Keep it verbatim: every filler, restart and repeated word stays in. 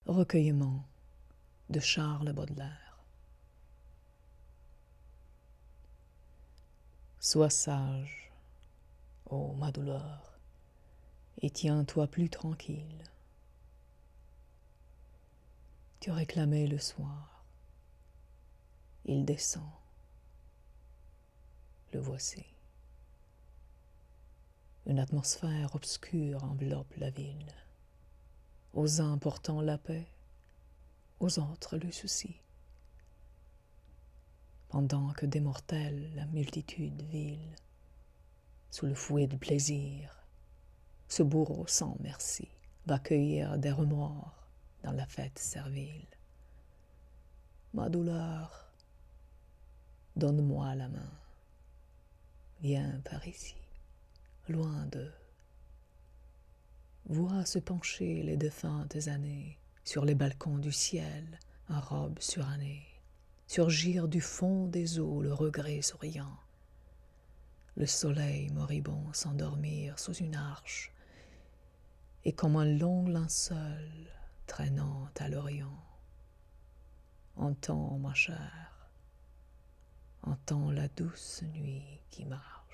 Recueillement de Charles Baudelaire. Sois sage, ô ma douleur, et tiens-toi plus tranquille. Tu réclamais le soir, il descend, le voici. Une atmosphère obscure enveloppe la ville, aux uns portant la paix, aux autres le souci. Pendant que des mortels, la multitude vile, sous le fouet du plaisir, ce bourreau sans merci va cueillir des remords dans la fête servile. Ma douleur, donne-moi la main, viens par ici, loin d'eux. Vois se pencher les défuntes années sur les balcons du ciel, en robe surannée, surgir du fond des eaux le regret souriant, le soleil moribond s'endormir sous une arche, et comme un long linceul traînant à l'orient. Entends, ma chère, entends la douce nuit qui marche.